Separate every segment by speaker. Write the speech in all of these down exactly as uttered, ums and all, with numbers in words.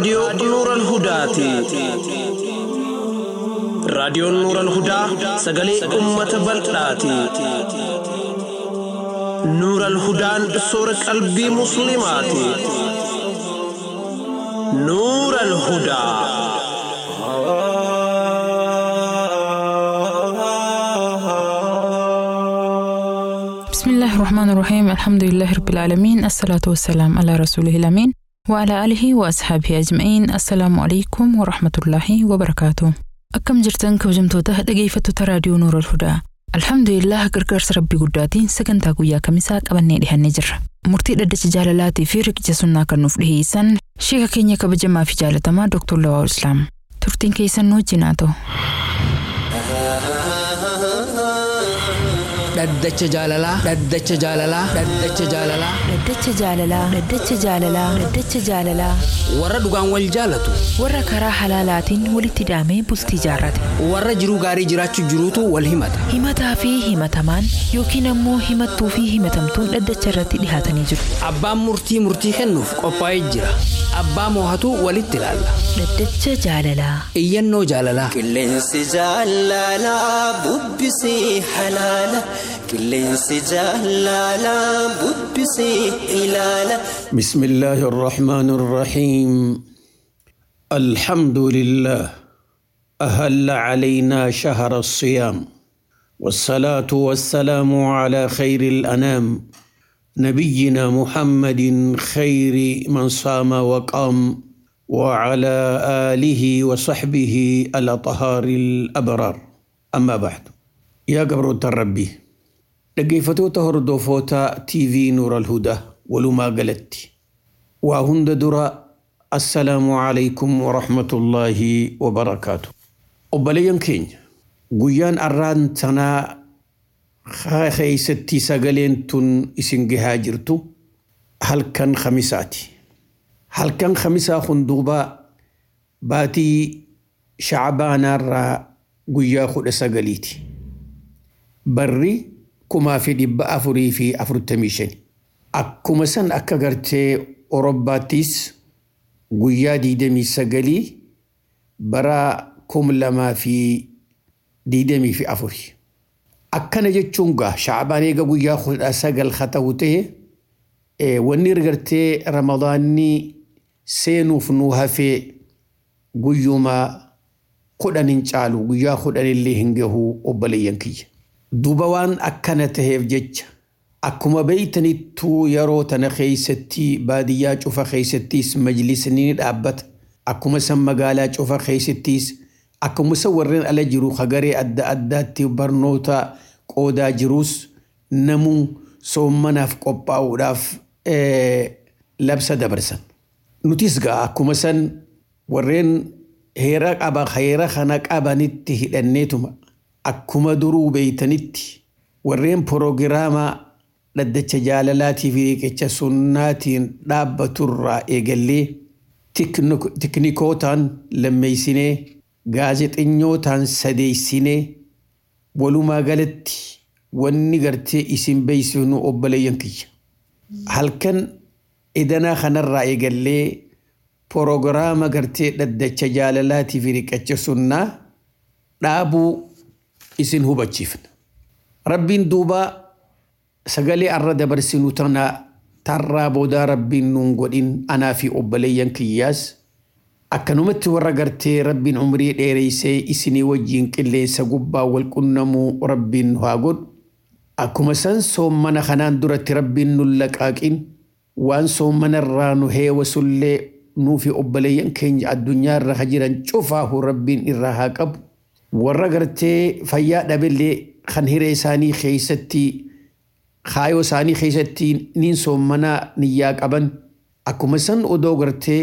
Speaker 1: راديو نور الهدى راديو نور الهدى سجلي أمة بلاتي نور الهدى سورة قلبي مسلماتي نور الهدى
Speaker 2: بسم الله الرحمن الرحيم. الحمد لله رب العالمين، الصلاة والسلام على رسوله الأمين وعلى آله وأصحابه أجمعين. السلام عليكم ورحمة الله وبركاته. أكم جرتن كوجمتوته دقيفتو راديو نور الهدى. الحمد لله قرقرس ربي قداتين سكنتا قويا كمساك أبني لها النجر مرتي لدى جالالاتي في ركجة سنة كنوف لهيسان شيخ كينيا كبجمع في جالتما دكتور لواء الإسلام ترتين كيسان نوجيناتو
Speaker 3: Daddacha jaalalaa daddacha jaalalaa daddacha jaalalaa
Speaker 2: daddacha jaalalaa daddacha jaalalaa daddacha jaalalaa
Speaker 3: warra dhugaan wal jaalatu
Speaker 2: warra karaa halaalaatiin walitti daamee bultii jaarrate
Speaker 3: warra jiruu gaarii jiraachuu jiruutu wal himata
Speaker 2: himataa fi himatamaan yookiin ammoo himattuu fi himatamtuun daddacha irratti dhihaatanii jiru.
Speaker 3: Abbaan murtii murtii kennuuf qophaa'ee jira. Abbaa moohatu walitti ilaalla.
Speaker 2: Daddacha jaalalaa
Speaker 3: iyyannoo jaalalaa
Speaker 4: qilleensi jaalalaa bubbisii halaala qilleensi jaalalaa bubbisii ilaala.
Speaker 5: بسم الله الرحمن الرحيم. الحمد لله أهل علينا شهر الصيام والصلاة والسلام على خير الأنام نبينا محمد خير من صام وقام وعلى آله وصحبه الأطهار الأبرار. أما بعد يا قبر الربي لقيفتو تهردو فوتا تي في نور الهدى ولما قلت وهند درا السلام عليكم ورحمة الله وبركاته. وبليان كين قيان أران تنا خيستي سقلين تن اسنجها جرتو هل كان خمساتي هل كان خمسة خندوبا باتي شعبان الرا قيا خد سقليتي بري كما في دب أفري في أفر التميشن أكما سن أكغرتي أوروباتيس قيا ديدمي سقلي برا كم لما في ديدمي في أفري أكنا جتشونغا شعبان إيغا قيا خد سقل خطوته إيه ونرغرتي رمضاني سينو فنوها في قيوما خدان انشالو قيا خدان اللي هنجهو وبلي ينكي دوبوان أكنا تهيف جج أكما بيتني تو يرو تنخيستي باديا شوفا خيستيس مجلس نين أبت أكما سمقالا شوفا خيستيس أكما سورين على جرو خغري أدى أداتي برنوتا قودا جروس نمو سومنا في قبا وداف إيه لبسة دبرسن نتيسقا أكما سن ورين هيراك أبا خيرا خاناك أبا نتي هدنيتما أكما درو بيتنتي ورين بروغراما لدى جالالاتي في كيتش سناتي دابة الرا إيقالي تكنيكوتان لما يسيني غازت إنيوتان سديسيني ولو ما قالت واني قرتي اسم بيسونو أبالي ينكي هل كان إدنا خان الرا إيقالي بروغراما قرتي لدى جالالاتي في كيتش سنة دابو isin hubachiifna rabbiin duuba sagalee arra dabarsinu tana tarraa boodaa rabbiin nuun godhin anaa fi obboleeyyan kiyyaas akkanumatti warra gartee rabbiin umrii dheereysee isinii wajjiin qilleensa gubbaa wal qunnamuu rabbiin haa godhu akkuma san soommana kanaan duratti rabbiin nun laqaaqin waan soommana irraa nu heewasullee nuu fi obboleeyyan keenya addunyaa irra jiran cufaahu rabbiin irraa haa qabu warra gartee fayyaa dhabeellee kan hiree isaanii keessatti kaayoo isaanii keessatti niin soommanaa niyyaa qaban akkuma san odoo gartee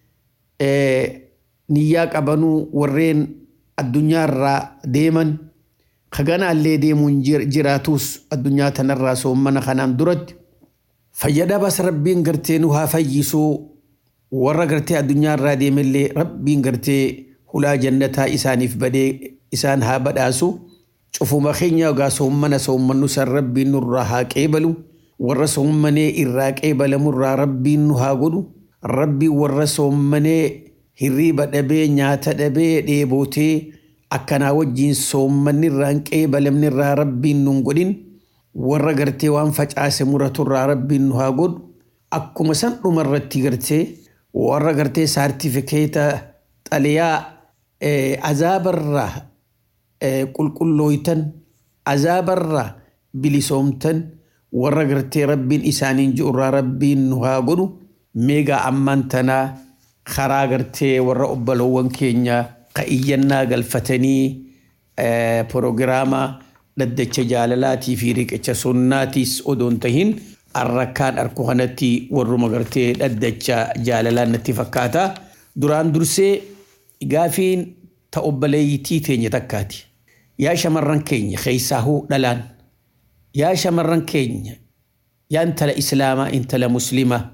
Speaker 5: niyyaa qabanuu warreen addunyaa irraa deeman kaganaallee deemuun jiraatus addunyaa tanarraa soommana kanaan duratti fayyadabas rabbiin gartee nu haa fayyisuu warra gartee addunyaa irraa deemellee rabbiin gartee hulaa jannataa isaaniif badee isaan haa badhaasu cufuma keenya ogaa soommana soommannu san rabbiin nurraa haa qeebalu warra soommanee irraa qeebalamurraa rabbiin nu haa godhu rabbiin warra soommanee hirriba dhabee nyaata dhabee dheebootee akkanaa wajjiin soommanni irraan qeebalamni irraa rabbiin nun godhin warra gartee waan facaase muratu irraa rabbiin nu haa godhu akkuma san dhuma irratti gartee warra gartee saartifikeeta xaliyaa azaabarraa qulqullooytan azaabarraa bilisoomtan warra gartee rabbiin isaaniin ji'u irraa rabbiin nu haa godhu meegaa ammaan tanaa karaa gartee warra obbolowwan keenya ka iyyannaa galfatanii proogiraama dhaddacha jaalalaatii fi riqicha sunnaatiis odoon tahin arrakkaan arku kanatti warruma gartee dhaddacha jaalalaa natti fakkaata duraan dursee gaafiin ta obboleeyyitii teenya takkaati yaa shamarran keenya keessaahuu dhalaan yaa shamarran keenya yaa intala islaamaa intala muslimaa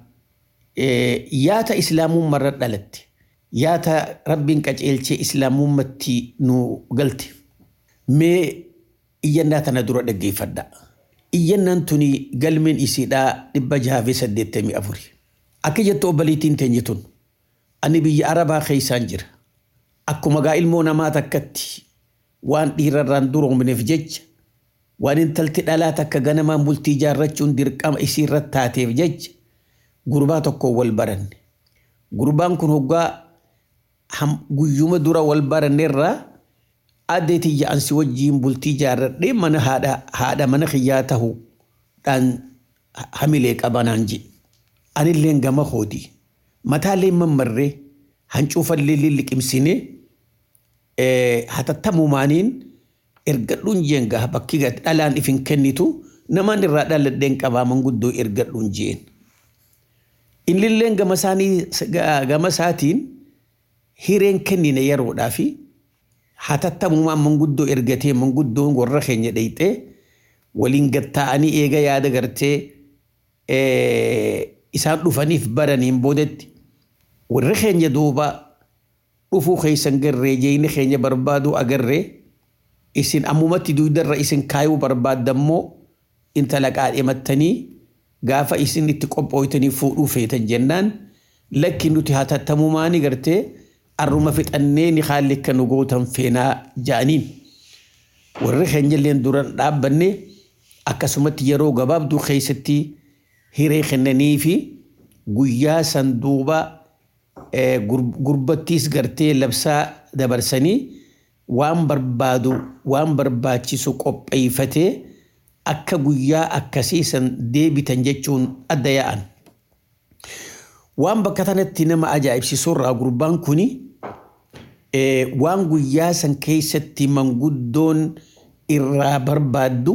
Speaker 5: yaa ta islaamummaa dhalatte yaa ta rabbiin qaceelchee islaamummatti nu galte mee iyyannaa tana dura dhaggeeffadha iyyannaan tuni galmeen isiidhaa dhibba jaha fi saddeettamii afuri akka jettu obboleettiin teenya tun ani biyya arabaa keessaan jira akkuma gaa ilmoo namaa takkatti waan dhiirarraan duroomneef jecha waan intalti dhalaa takka ganamaan bultii jaarrachuun dirqama isiirratti taateef jecha gurbaa tokko wal baranne gurbaan kun hoggaa guyyuma dura wal baranneerraa addeetii ja'ansi wajjiin bultii jaarradhee mana haadha haadha mana kiyyaa ta'uu dhaan hamilee qabanaan je anilleen gama hoodii mataallee mammarree hancuufallee liqimsine hatattamumaaniin ergadhuun jeenga bakki dhalaan ifin kennitu namaan irraa dhaladheen qabaa manguddoo ergadhuun jeen Inlilleen gama isaanii gama isaatiin hireen kennine yeroodhaa fi hatattamumaan manguddoo ergatee manguddoon warra keenya dhayxee waliin gatta'anii eega yaada gartee isaan dhufaniif baraniin boodetti warra keenya duuba dhufuu keessan garree jeeyni keenya barbaadu agarree isin ammumatti duudarra isin kaayuu barbaadammoo intala qaadhimattanii gaafa isin itti qophooytanii fuudhuu feetan jennaan lakki nuti hatattamumaani gartee arruma fixannee ni haalli akka nu gootan feenaa ja'aniin warri keenyalleen duran dhaabbanne akkasumatti yeroo gabaabduu keessatti hiree kennanii fi guyyaa san duuba gurbattiis gartee labsaa dabarsanii waan barbaadu waan barbaachisu qopheeyfatee akka guyyaa akkasiisan deebitan jechuun adda yaa'an. Waan bakka tanatti nama ajaa'ibsiisurraa gurbaan kuni waan guyyaa san keessatti manguddoon irraa barbaaddu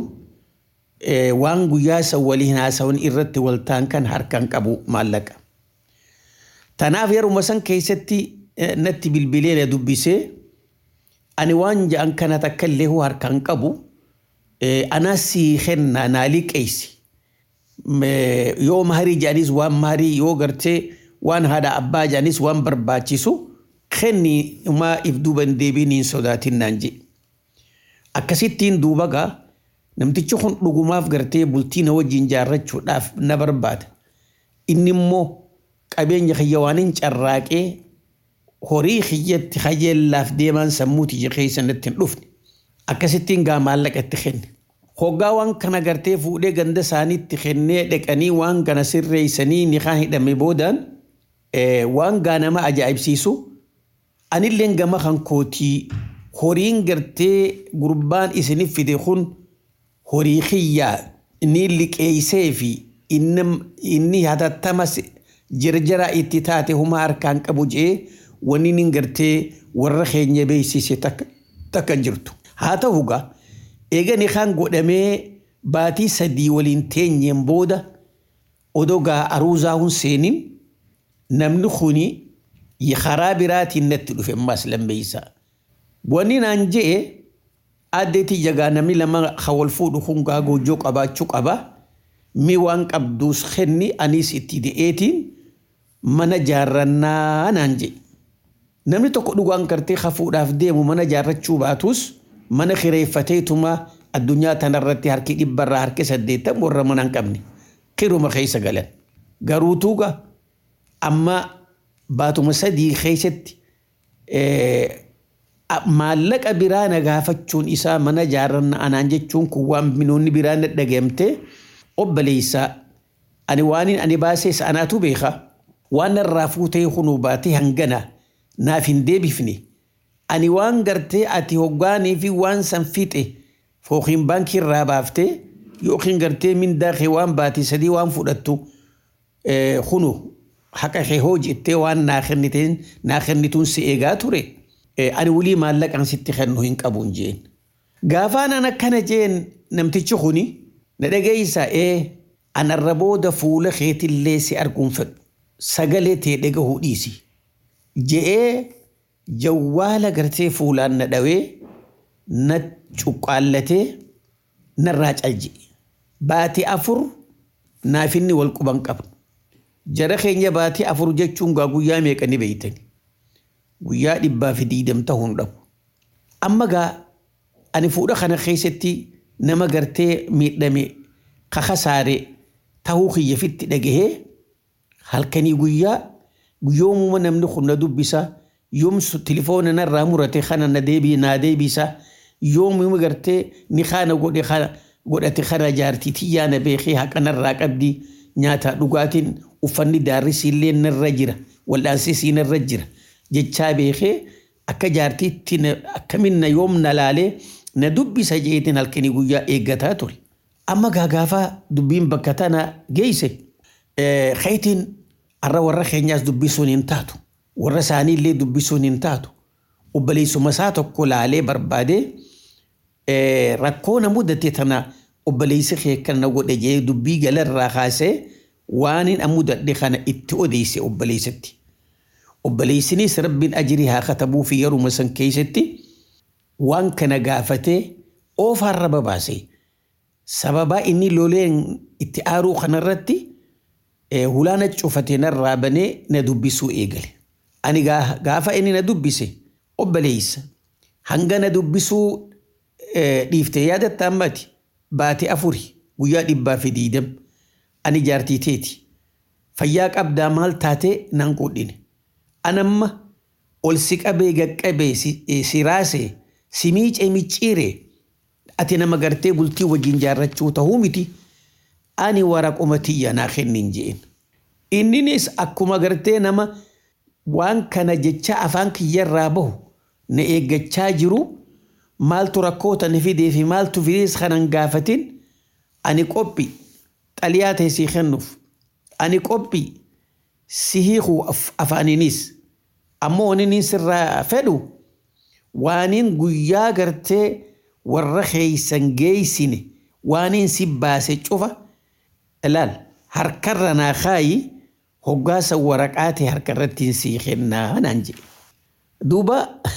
Speaker 5: waan guyyaa san waliin haasawan irratti waltaan kan harkaan qabu maallaqa. Tanaaf yeruma san keessatti natti bilbilee na dubbisee ani waan ja'an kana takka illee harkaan qabu anasi khenna naa liqeeysi yoo maharii jaanis waan maharii yoo gartee waan haadha abbaa jaanis waan barbaachisu khenni uma if duuban deebiin sodaatin naan je akkasittiin duuba gaa namtichi kun dhugumaaf gartee bultii na wajjin jaarrachuudhaaf na barbaada inni immoo qabeenya kiyya waanin carraaqee horii kiyyatti hayyeellaaf deemaan sammuuti jekeessanatti hin dhufne akkasittiin gaa maallaqatti kenne hoggaa waan kana gartee fuudhee ganda isaaniitti kennee dhaqanii waan kana sirreeysanii niqaa hidhame boodaan waan gaa nama ajaa'ibsiisu anilleen gama kan kootii horiin gartee gurbaan isinif fide kun horii kiyyaa inni liqeeysee fi inni hatattamas jirjara itti taate huma harkaan qabu jee wanni nin gartee warra keenya beeksise takka jirtu. Haa ta'u gaa eegani kan godhamee baatii sadii waliin teenyeen booda odoo gaa aruuzaa hun seenin namni kuni karaa biraatiin natti dhufe ammas lammeeysaa. Wanni naan jee addeetii jagaa namni lama hawal fuudhu kun gaa goojoo qabaachuu qaba mi waan qabduus kenni anis itti de'eetiin mana jaarrannaa naan jee. Namni tokko dhugaan kartee hafuudhaaf deemu mana jaarrachuu baatus mana kireeffateetuma addunyaa tanarratti harki dhibbarraa harki saddeettan warra mana hin qabne kiruma keessa galan. Garuutuuga amma baatuma sadii keessatti maallaqa biraa na gaafachuun isaa mana jaarranna anaan jechuun kun waan binoonni biraa na dhageemte obboleessaa ani waanin ani baasees anaatu beeka waan irraa fuutee kunuu baatee hangana naaf hin deebifne ani waan gartee ati hoggaanii fi waan san fixe fooqiin baankii irraa baaftee yookiin gartee mindaa kee waan baatii sadii waan fudhattu kunuu haqa kee hojjettee waan naa kenniteen naa kennituun si eegaa ture ani wulii maallaqaan sitti kennu hin qabuun jeen gaafaan an akkana jeen namtichi kuni na dhageeysa ee anarra booda fuula keetillee si arguun fedhu sagalee tee dhagahuu dhiisi je'ee jawwaala gartee fuulaan na dhawee na cuqqaallatee narraa calje baatii afur naaf inni wal quban qaba jara keenya baatii afur jechuun gaa guyyaa meeqa ni beeytani guyyaa dhibbaa fi diidam ta'uun dhabu amma gaa ani fuudha kana keessatti nama gartee miidhame kakasaare ta'uu kiyya fitti dhagahee halkanii guyyaa guyyoomuma namni kun na dubbisa yoomsu tilifoona narraa murate kana na deebii naa deebisa yoomuma gartee ni kana godhe kana godhate kana jaartii tiyyaa na beekee haqa narraa qabdi nyaata dhugaatiin uffanni daarrisiillee narra jira wal'aansisii narra jira jechaa beekee akka jaartiitti akkamin na yoom na laalee na dubbisa jeetiin halkanii guyyaa eeggataa ture. Amma gaagaafaa dubbiin bakka tana geeyse khaytiin arra warra keenyaas dubbisuun hin taatu warra isaaniillee dubbisuun hin taatu obboleessuma isaa tokko laalee barbaadee rakkoo na mudate tana obboleessi kee kana godhe jee dubbii galarraa kaasee waan hin mudadhe kana itti odeesse obboleessatti. Obboleessinis rabbiin ajirii haa katabuu fi yeruma san keessatti waan kana gaafatee oofaarra babaase. Sababa inni loleen itti aaruu kanarratti hulaana cufatee narraa banee na dubbisuu eegale. Ani gaafa inni na dubbise obboleessa hanga na dubbisuu dhiiftee yaadatta ammati baatee afuri guyyaa dhibbaa fi diidam ani jaartii teeti fayyaa qabdaa maal taatee nan godhine. Anamma ol si qabee gaqqabee si raasee si miicee micciiree ati nama gartee bultii wajjin jaarrachuu ta'uu miti ani waraquma tiyya naa kennin jeen. Inninis akkuma gartee nama waan kana jecha afaan kiyyarraa bahu na eeggachaa jiru maaltu rakkoota ni fidee fi maaltu fidees kanan gaafatin ani qophi xaliyaa ta'e si kennuuf ani qophi si hiikuu afaaninis ammoo inni sirraa fedhu waaniin guyyaa gartee warra keeysan geeysine waaniin si baase cufa ilaal harkarra naa kaayi hoggaasa waraqaate harkarrattiin sii kennaa naan jedhe. Duuba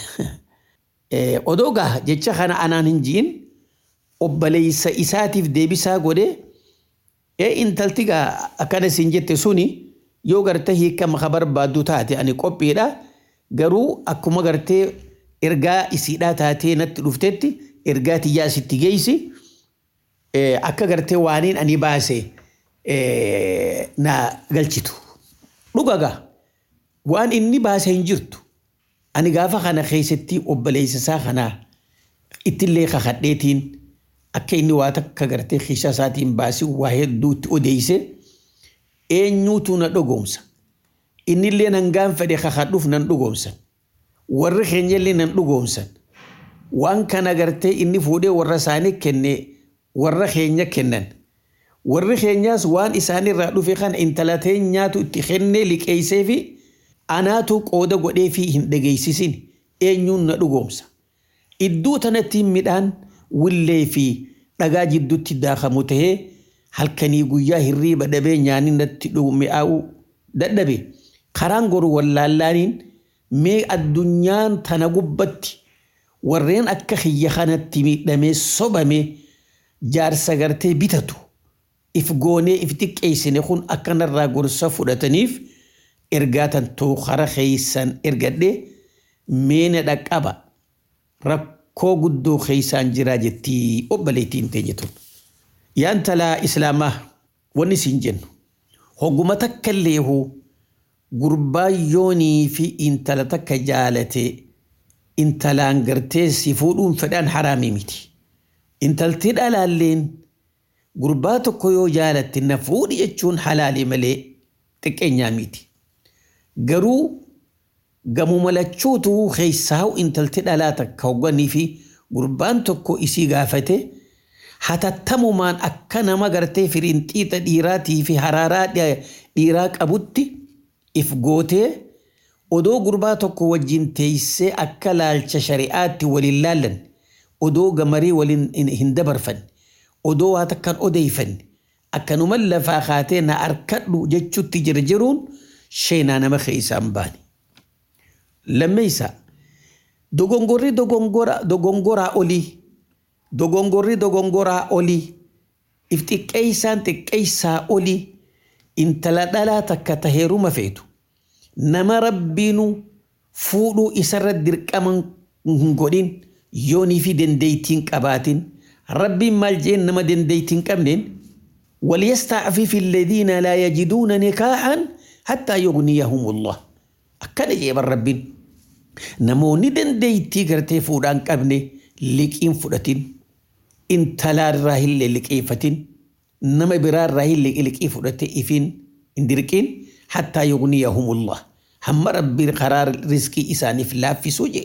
Speaker 5: odoo gaa jecha kana anaan hin jiin obboleessa isaatiif deebisaa godhe ee intalti gaa akkana siin jette suni yoo gartee hiikama ka barbaaddu taate ani qophiidha garuu akkuma gartee ergaa isiidhaa taatee natti dhuftetti ergaa tiyyaa sitti geeysi akka gartee waaniin ani baase na galchitu. Dhugagaa waan inni baase hin jirtu ani gaafa kana keessatti obboleessa isaa kanaa ittillee kakadheetiin akka inni waa takka gartee keessa isaatiin baasi waa hedduutti odeeyse eenyuutu na dhugoomsa innillee nan gaanfadhe kakadhuuf nan dhugoomsan warri keenyallee nan dhugoomsan waan kana gartee inni fuudhee warra isaanii kenne warra keenya kennan warri keenyaas waan isaanirraa dhufe kana intala teenyaatu itti kennee liqeessee fi anaatu qooda godhee fi hin dhageessisin eenyuun na dhugoomsa. Iddoo tanatti midhaan willee fi dhagaa jidduutti daakamu tahee halkanii guyyaa hirriiba dhabee nyaanni natti mi'aawu dadhabe karaan goru wallaallaaniin mee addunyaan tana gubbatti warreen akka kiyya kanatti miidhamee sobame jaarsa gartee bitatu if goonee if xiqqeessine kun akkanarraa gorsa fudhataniif ergaatan tuuqara keeysan ergadhe meena dhaqqaba rakkoo guddoo keeysaan jiraa jettii obboleettiin teenye tun. Yaan talaa islaamaa wanni siin jennu hogguma takka illeehuu gurbaa yoonii fi intala takka jaalate intalaan gartee si fuudhuun fedhaan haraamii miti. Intalti dhalaalleen gurbaa tokko yoo jaalatte na fuudhi jechuun halaalii malee xiqqeenyaa miti. Garuu gamuma lachuutu keessaa'u intalti dhalaa takka hogganii fi gurbaan tokko isii gaafate hatattamumaan akka nama gartee firinxiixa dhiiraatii fi haraaraa dhiiraa qabutti if gootee odoo gurbaa tokko wajjin teessee akka laalcha shari'aatti waliin laallan odoo gamarii waliin hin dabarfan odoo waa takkan odeeyfan akkanuman lafaa kaatee na arkadhu jechuutti jirjiruun sheenaa nama keessaan baane. Lammeessa dogongorri dogongora dogongoraa olii dogongorri dogongoraa olii if xiqqeessaan xiqqeessaa olii intala dhalaa takka taheeruma feetu nama rabbiinu fuudhuu isarra dirqaman hin godhin yoonii fi dandeettiin qabaatin rabbiin maal jeen nama dandeettiin qabneen وليستعفف الذين لا يجدون نكاحا حتى يغنيهم الله أكد جيب الربين نموني دنديتي غرتي فودان قبني لكين فودتين إن تلار راهل لكيفتين نما برار راهل لكي فودتي إفين اندركين حتى يغنيهم الله هم ربي قرار رزقي إساني في الله في سوجي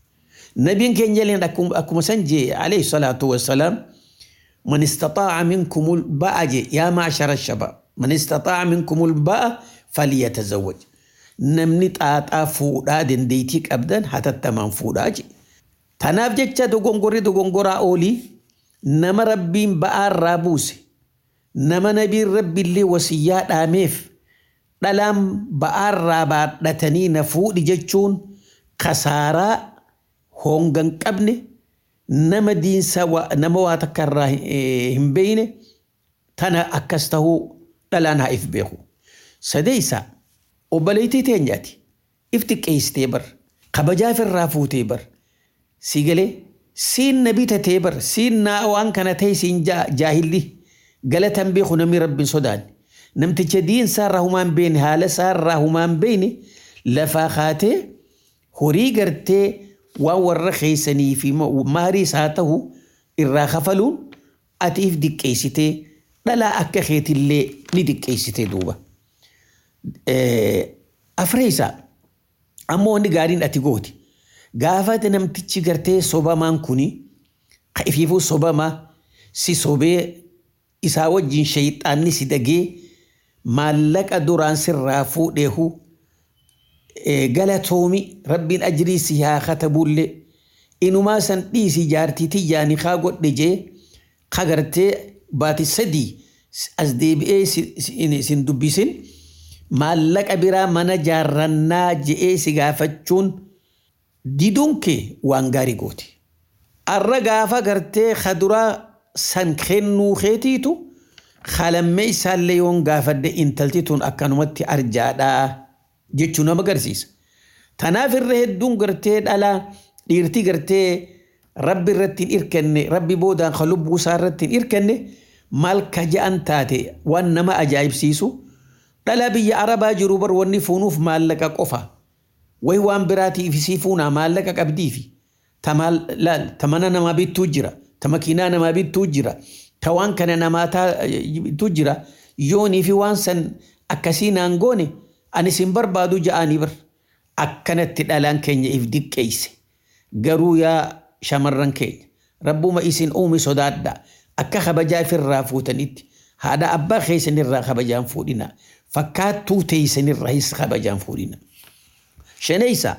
Speaker 5: نبي كان يلين أكم أكم سنجي عليه الصلاة والسلام من استطاع منكم الباء يا معشر الشباب من استطاع منكم الباء فليتزوج نمني تاتا فودا دنديتيك أبدا حتى التمام فودا جي تناف جتشا دوغنغوري دوغنغورا أولي نما ربين باء الرابوسي نما نبي ربي اللي وسيات آميف دلام باء الرابات لتني نفود جتشون خسارة هونغن كبني nama diinsa nama waa takka irraa hin beeyne tana akkas tahuu dhalaan haa if beeku. Sadeessa obboleettii teenyaati if xiqqeessitee bar kabajaaf irraa fuutee bar si galee siin na bitatee bar siin naa waan kana ta'e siin jaahilli galatan beeku namni rabbiin sodaanne namticha diinsa irraa humaan beene haala isaa irraa humaan beene lafaa kaatee horii gartee waan warra keessanii fi maarii isaa ta'u irraa kafaluun atiif diqqeessitee dhalaa akka keetillee ni diqqeessitee duuba. Afreessa ammoo wanni gaariin ati gooti. Gaafate namtichi gartee sobamaan kuni ifiifuu sobamaa si sobee isaa wajjin shayxaanni si dagee maallaqa duraan sirraa fuudheehu galatoomi rabbiin ajrii si haa katabulle inumaa san dhiisi jaartii tiyyaani kaa godhe jee kagartee baati sadii as deebi'ee sin dubbisin maallaqa biraa mana jaarrannaa je'ee si gaafachuun diduun kee waan gaarii gooti. Arra gaafa gartee kaduraa san kennuu keetiitu kalammee isaallee yoon gaafadde intalti tun akkanumatti arjaadhaa jechuun nama agarsiisa. Tanaaf irra hedduun gartee dhalaa dhiirtii gartee rabbi irratti hin irkanne rabbi boodaan kan lubbuu isaa irratti hin irkanne maal ka ja'an taate waan nama ajaa'ibsiisu dhalaa biyya arabaa jiru bar wanni fuunuuf maallaqa qofa wayi waan biraatiif isii fuunaa maallaqa qabdiifi tamana namaa bittuu jira ta makiinaa namaa bittuu jira ta waan kana namaa bittuu jira yoonii fi waan san akkasii naan goone ani sin barbaadu ja'anii bar akkanatti dhalaan keenya if diqqeeyse garuu yaa shamarran keenya rabbuma isin uume sodaadha akka kabajaa ifirraa fuutanitti haadha abbaa keessanirraa kabajaan fuudhina fakkaattuu teessanirraa his kabajaan fuudhina. Shaneysa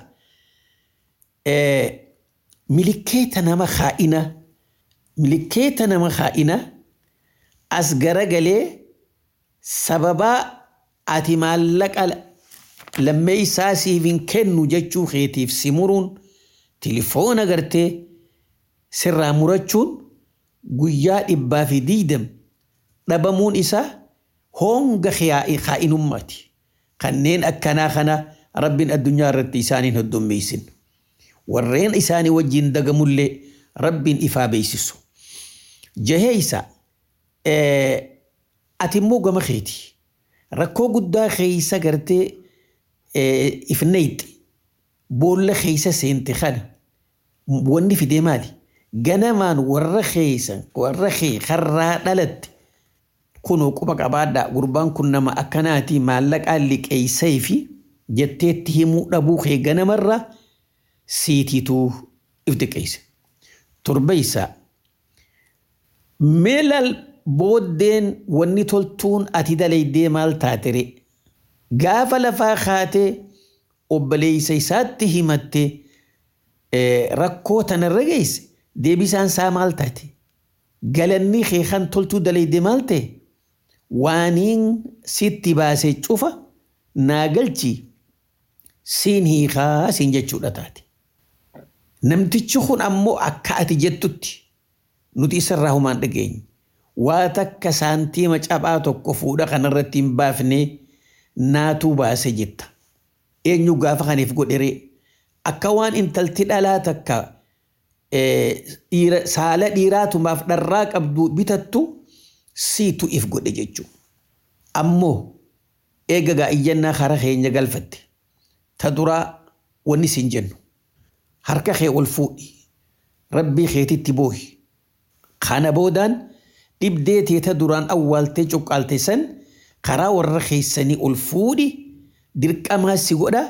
Speaker 5: milikeeta nama kaa'ina milikeeta nama kaa'ina as garagalee sababaa ati maallaqa lammee isaa siif hin kennu jechuu keetiif si muruun tilifoona gartee sirraa murachuun guyyaa dhibbaa fi diidam dhabamuun isaa honga kaa'inummaati. Kanneen akkanaa kana rabbiin addunyaa irratti isaaniin heddummeessin. Warreen isaanii wajjin dagamullee rabbiin ifaa beeksisu. Jaheeysa ati immoo gama keeti. Rakkoo guddaa keeysa gartee ifneyti boolla keessa seente kana wanni fidee maali ganamaan warra keessan warra kee karraa dhalatte kunoo quba qabaadhaa gurbaan kun nama akkanaati maallaqaan liqeessee fi jetteetti himuu dhabuu kee ganamarraa siitiituu if diqeesse. Torbaysaa meelal booddeen wanni toltuun ati dalaydee maal taatere gaafa lafaa kaatee obboleessa isaatti himatte rakkoo tanarra geesse deebisaan isaa maal taate galanni kee kan toltuu dalaydee maal ta'e waaniin sitti baasee cufa naa galchi siin hiikaa siin jechuudha taate. Namtichi kun ammoo akka ati jettutti nuti isarraa humaan dhageenye waa takka saantiima cabaa tokko fuudha kanarratti hin baafne naatuu baase jetta. Eenyu gaafa kaniif godheree akka waan intalti dhalaa takka saala dhiiraatumaaf dharraa qabdu bitattu siitu if godhe jechuudha. Ammoo eegagaa iyyannaa kara keenya galfatte ta duraa wanni siin jennu. Harka kee ol fuudhi rabbii keetitti boohi kana boodaan dhibdee teeta duraan awwaaltee cuqqaaltee san karaa warra keessanii ol fuudhi dirqamaa si godha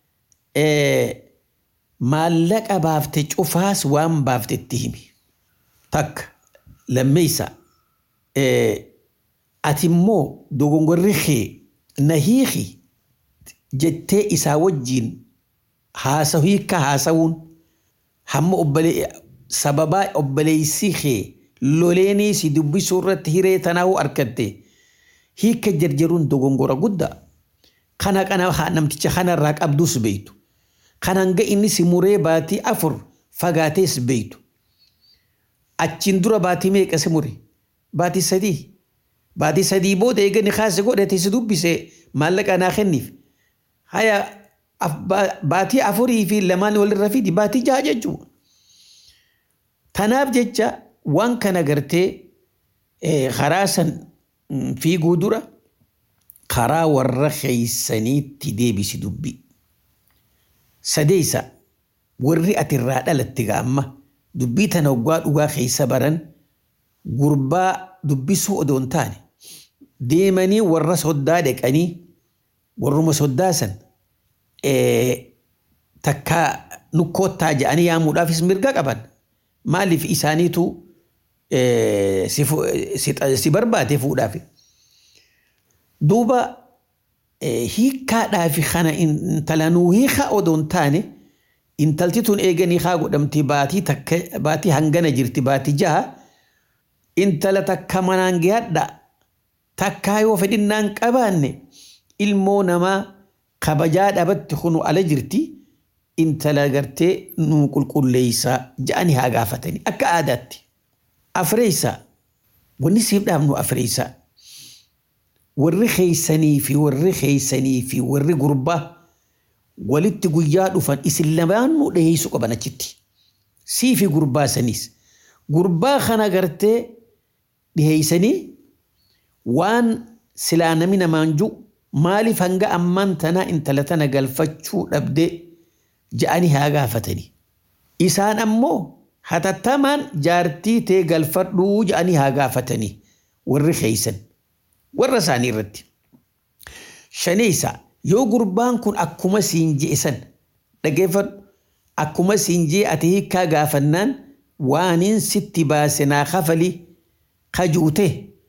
Speaker 5: maallaqa baafte cufaas waan baaftetti himi takka lammeessa ati immoo dogongorri kee na hiiki jettee isaa wajjiin haasawuu hiika haasawuun hamma obbolee sababaa obboleessi kee loleenii si dubbisuu irratti hiree tanaa'uu argatte hiika jarjaruun dogongora guddaa kana kana namticha kanarraa qabdus beeytu kananga inni si muree baatii afur fagaatees beeytu achiin dura baatii meeqa si mure baatii sadii baatii sadii booda eegani kaase godhate si dubbise maallaqa naa kenniif haya baatii afurii fi lamaan walirra fidi baatii jaha jechuudha. Tanaaf jecha waan kana gartee karaa san fiiguu dura karaa warra keessaniitti deebisi dubbii. Sadeessa warri ati irraa dhalatte gaamma dubbii tana waggaa dhugaa keessa baran gurbaa dubbisuu odoon taane deemanii warra soddaa dhaqanii warruma soddaa san takka nukkoottaa jedhanii yaamuudhaafis mirga qaban maaliif isaaniitu si barbaade fuudhaaf duuba hiikkaadhaafi kana intalanuu hiika odoon taane intalti tun eeganii haa godhamti baatii takka baatii hangana jirti baatii jaha intala takka manaan gihadha takkaa yoo fedhinnaan qabaanne ilmoo namaa kabajaa dhabatti kunu ala jirti intala gartee nuu qulqulleeysaa ja'anii haa gaafatanii akka aadaatti. Afreeysaa wanni siif dhaabnu afreeysaa warri keeysanii fi warri keeysanii fi warri gurbaa walitti guyyaa dhufan isin lamaanuu dhiheessuu qaban achitti. Sii fi gurbaa saniis gurbaa kana gartee dhiheeysanii waan silaa nami namaan jiru maaliif hanga ammaan tana intala tana galfachuu dhabde ja'anii haa gaafatanii. Isaan ammoo hatattamaan jaartii tee galfadhuu ja'anii haa gaafatanii warri keeysan warra isaanii irratti. Shaneessa yoo gurbaan kun akkuma siin je'esan dhageeffadhu akkuma siin je'e ati hiikkaa gaafannaan waaniin sitti baase naa kafali kajuute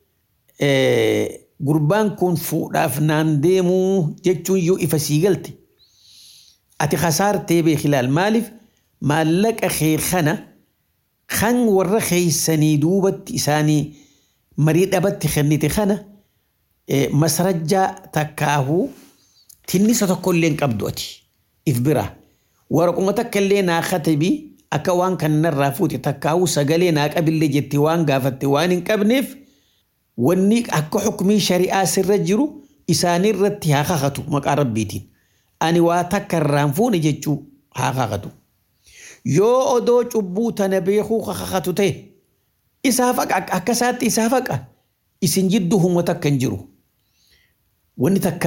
Speaker 5: gurbaan kun fuudhaaf naan deemuu jechuun yoo ifa sii galte ati khasaartee beekilaal maaliif maallaqa kee kana kan warra keeysanii duubatti isaanii marii dhabatti kennite kana masrajjaa takkaahuu tinnisa tokkollee hin qabdu ati if biraa waraquma takkallee naa katabii akka waan kanarraa fuute takkaahuu sagalee naa qabillee jetti waan gaafatte waan hin qabneef wanni akka hukumii shari'aa sirra jiru isaanirratti haa kakatu maqaa rabbiitiin. Ani waa takka irraan fuune jechuu haa kakatu. Yoo odoo cubbuu tana beekuu kakatu ta'e isaaf akkasaatti isaaf akka isin jidduu humna takka hin jiru. Wanni takka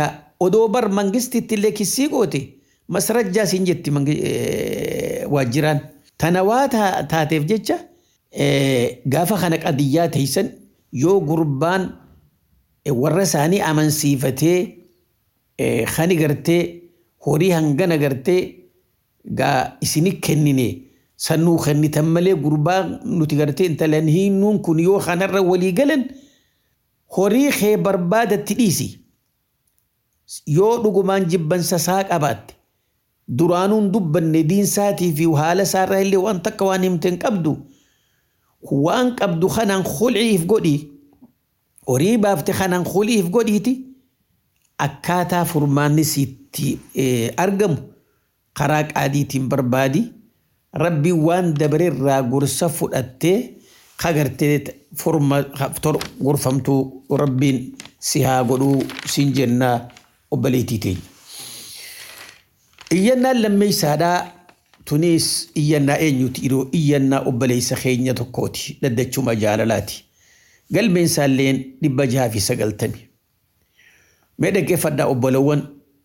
Speaker 5: odoo bar mangistitti illee kissii goote masrajjaa siin jetti waajjiraan. Tana waa taateef jecha gaafa kana qadiyyaa teessan yoo gurbaan warra isaanii amansiifatee khani gartee horii hangana gartee gaa isini kennine sannuu kennitan malee gurbaa nuti gartee intalan hiinnuun kun yoo kanarra walii galan horii kee barbaadatti dhiisi. Yoo dhugumaan jibbansa isaa qabaatte duraanuun dubbanne diinsaatii fi haala isaarraa illee waan takka waan himteen qabdu waan qabdu kanaan khulciif godhi horii baafte kanaan khulciif godhiiti akkaataa furmaanni sitti argamu karaa qaadiitiin barbaadi rabbi waan dabareerraa gorsa fudhattee kagartee forma gorfamtuu rabbiin si haa godhuu siin jennaa obboleettii teenya. Iyyannaan lammeessaadhaa tunis iyyannaa eenyuti yeroo iyyannaa obboleessa keenya tokkooti daddachuma jaalalaati. Galmeen isaalleen dhibba jaha fi sagaltami. Mee dhaggeeffadhaa obbolawwan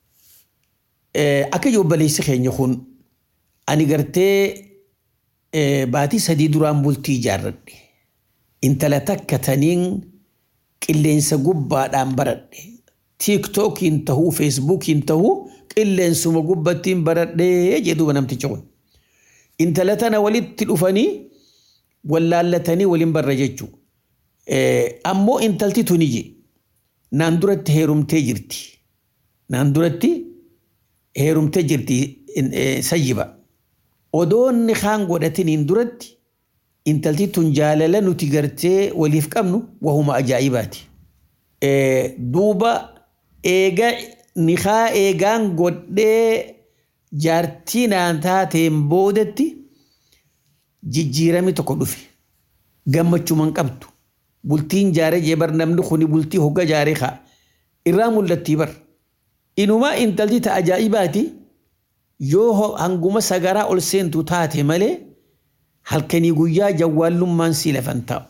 Speaker 5: akka obboleessi keenya kun ani gartee baatii sadii duraan bultii ijaarradhe. Intala takka taniin qilleensa gubbaadhaan baradhe. TikTokiin tahuu, Facebookiin tahuu qilleensuma gubbattiin baradhee jedhuuba namticha kun. Intala tana walitti dhufanii wallaallatanii waliin barra jechuu. Ammoo intalti tuniyye naan duratti heerumtee jirti. Naan duratti heerumtee jirti sayyiba. Odoonni kaan godhatiniin duratti intalti tun jaalala nuti gartee waliif qabnu wahuma ajaa'ibaati. Duuba eega nikaa eegaan godhee jaartii naan taateen boodetti jijjiirami tokko dhufe. Gammachuman qabdu. Bultiin jaaree jeebar namni kuni bultii hogga jaaree kaa irraa mul'attii bar. Inumaa intalti ta ajaa'ibaati yoo hanguma sagaraa ol seentu taate malee halkanii guyyaa jawwaallummaan si lafan taa'u.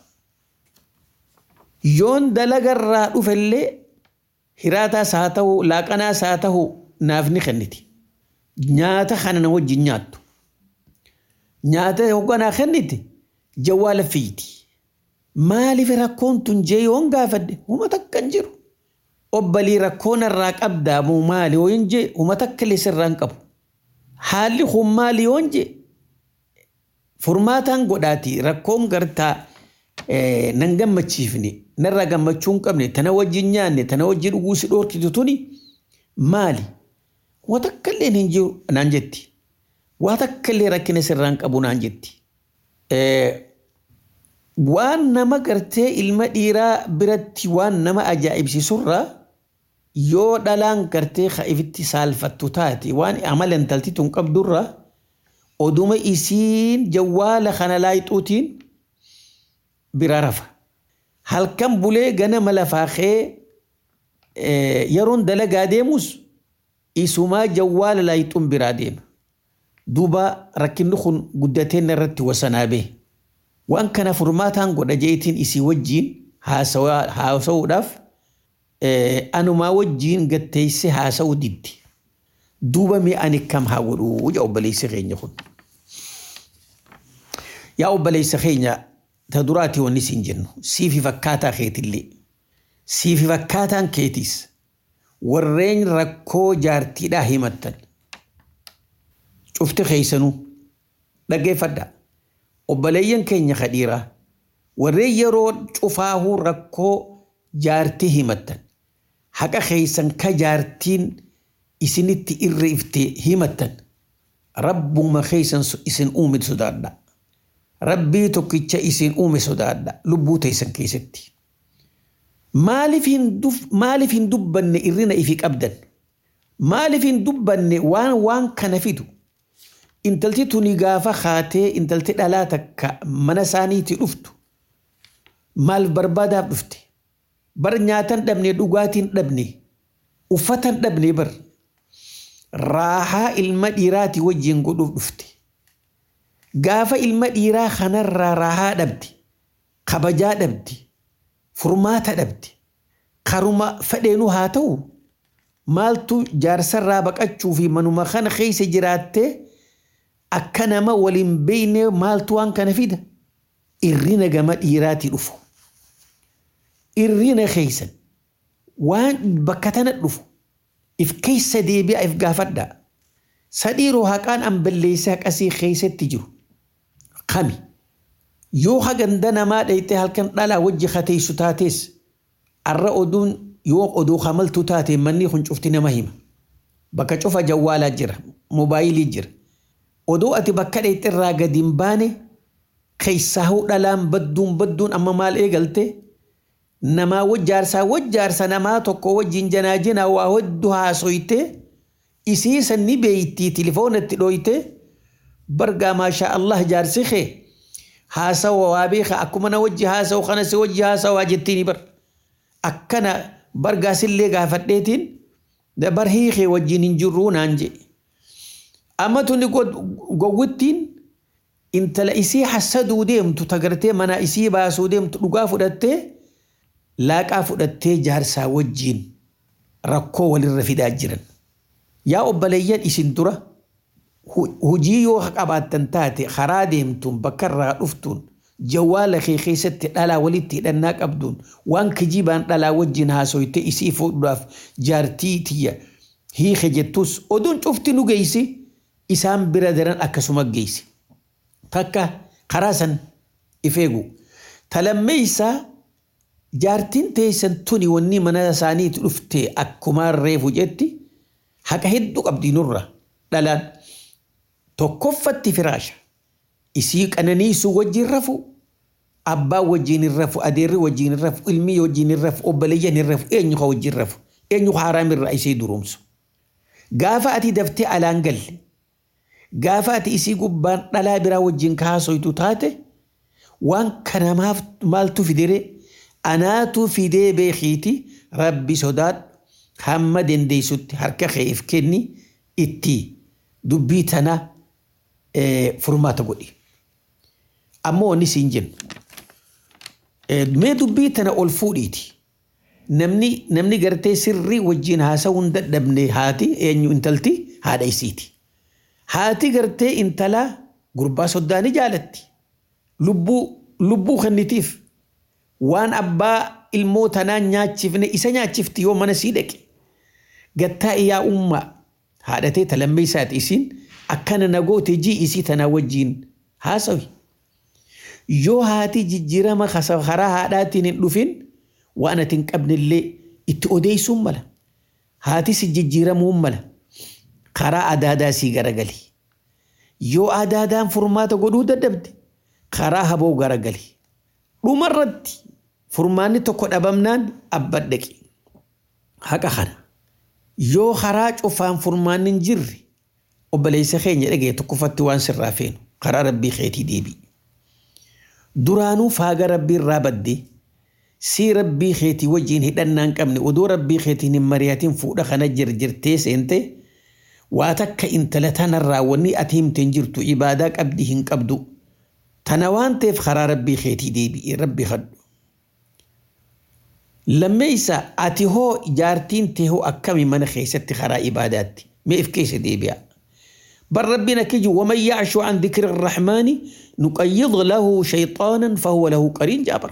Speaker 5: Yoon dalagarraa dhufellee hiraataas haa ta'u laaqanaas haa ta'u naaf ni kenniti. Nyaata kana na wajjin nyaattu. Nyaata hogganaa kenniti jawwaala fiiti. Maaliif rakkoon tun jee yoon gaafadde huma takka hin jiru. Obbalii rakkoon irraa qabdaa moo maali yoo hin jee huma takka illee sirraan qabu. Haalli kun maali yoon jee furmaataan godhaati rakkoon gartaa nan gammachiifne narraa gammachuu hin qabne tana wajjin nyaanne tana wajjin dhuguu si dhoorkitu tuni maali waa takka illee hin jiru naan jetti. Waa takka illee rakkina sirraan qabu naan jetti. Waan nama gartee ilma dhiiraa biratti waan nama ajaa'ibsiisurraa yoo dhalaan gartee kaifitti saalfattu taate waan amala intalti tun qabdurraa oduma isiin jawwaala kana laayixuutiin bira rafa. Halkan bulee ganama lafaaqee yeroon dalagaa deemus isumaa jawwaala laayixuun biraa deema. Duuba rakkinni kun guddateen irratti wasanaa bee. Waan kana furmaataan godha jeetiin isii wajjiin haasa'uudhaaf anumaa wajjiin gatteessee haasa'uu diddi. Duuba mee ani kam haa godhuu yaa obboleessa keenya kun. Yaa obboleessa keenya ta duraati wanni siin jennu siifi fakkaataa keetillee siifi fakkaataan keetiis warreen rakkoo jaartiidhaa himattan cufti keessanuu dhaggeeffadhaa. Obboleeyyan keenya khadhiiraa warreen yeroo cufaahuu rakkoo jaartii himattan haqa keessan ka jaartiin isinitti irreefte himattan rabbuma keessan isin uume sodaadha. Rabbii tokkicha isin uume sodaadha lubbuu teessan keessatti. Maaliif hin dubbanne irrina ifi qabdan? Maaliif hin dubbanne waan waan kana fidu? Intalti tuni gaafa haatee intalti dhalaa takka mana isaaniitti dhuftu maal barbaadaaf dhufte? Bar nyaatan dhabne dhugaatiin dhabne uffatan dhabne bar raahaa ilma dhiiraati wajjin godhuuf dhufte. Gaafa ilma dhiiraa kanarraa raahaa dhabdi kabajaa dhabdi furmaata dhabdi karuma fedheenu haa ta'u maaltu jaarsarraa baqachuu fi manuma kana keessa jiraatte akka nama waliin beeyne maaltu waan kana fida irrina gama dhiiraatii dhufu irrina keessan waan bakka tana dhufu if keessa deebi'a if gaafadha sadhiiroo haqaan ambelleessee haqasii keessatti jiru kami yoo haganda namaa dhayte halkan dhalaa wajji kateessu taates arra oduun yoo oduu kamaltu taate manni kun cufti nama hima bakka cufa jawwaalaa jira moobaayilii jira oduu ati bakka dhayte irraa gadi hin baane keessaa dhalaan badduun badduun amma maal eegalte namaa wajjaarsaa wajjaarsa namaa tokko wajjin janaajina waa hedduu haasoyte isii sanni beeytii tilifoonatti dhooyte bargaa maashaa Allah jaarsi kee haasawa waa beeka akkuma na wajji haasawu kana si wajji haasawaa jettiini bar akkana bargaa sillee gaafadheetiin dabar hiikee wajjin hin jirruu naan je amma tuni gowwittiin intala isii hassaduu deemtu tagartee mana isii baasuu deemtu dhugaa fudhattee laaqaa fudhattee jaarsaa wajjin rakkoo walirra fidaa jiran yaa obboleeyyan isin dura hujii yoo qabaattan taate karaa deemtuun bakka irraa dhuftuun jawwaala kee keessatti dhalaa walitti hidhannaa qabduun waan kijibaan dhalaa wajjin haasoyte isii fuudhuudhaaf jaartii tiyya hiike jettus oduun cufti nu geessi isaan bira daran akkasuma geessi takka karaa san ifeegu talammeeysaa jaartiin teessan tuni wanni mana isaaniitti dhufte akkumaan reefu jetti haqa hedduu qabdi nurra dhalaan tokkoffatti firaasha isii qananiisuu wajjin rafu abbaa wajjin rafu adeerri wajjin rafu ilmi wajjin rafu obboleeyyan rafu eenyu ka wajjin rafu eenyu haraam irraa isii durumsu gaafa ati daftee alaan galle gaafa ati isii gubbaan dhalaa biraa wajjin kaasoytu taate waan kanamaaf maaltu fidere anaatu fidee beekiiti rabbi sodaad hamma dandeessutti harka keef kenni itti dubbii tana furmaata godhi ammoo inni siin jennu mee dubbii tana ol fuudhiiti namni namni gartee sirrii wajjin haasawuun dadhabne haati eenyu intalti haadha isiiti haati gartee intala gurbaa soddaani jaalatti lubbuu lubbuu kennitiif waan abbaa ilmoo tanaa nyaachifne isa nyaachifti yoo mana sii dhaqe gattaa yaa umma haadhatee talammee isaati isiin akkana nagoote jii isii tanaa wajjin haasawi yoo haati jijjiirama karaa haadhaatiin hin dhufin waan ati hin qabnellee itti odeessuun mala haati si jijjiiramuun mala karaa adaadaa sii garagali yoo adaadaan furmaata godhuu dadhabde karaa haboo garagali dhumarratti furmaanni tokko dhabamnaan abban dhaqi haqa kana yoo karaa cufaan furmaanni hin jirre obboleessa keenya dhagee tokkoffatti waan sirraa feenu karaa rabbii keetii deebi duraanuu faaga rabbii irraa badde sii rabbii keetii wajjin hidhannaan qabne odoo rabbii keetiin hin mari'atin fuudha kana jirjirtee seente waa takka intala tanarraa wanni ati himte hin jirtu ibaadaa qabdi hin qabdu tana waan ta'eef karaa rabbii keetii deebi rabbi kadhu lammeeysa ati hoo jaartiin tee hoo akkami mana keessatti karaa ibaadaatti mee if keessa deebi'a بل ربنا كيجي ومن يعش عن ذكر الرحمن نقيض له شيطانا فهو له قرين جابر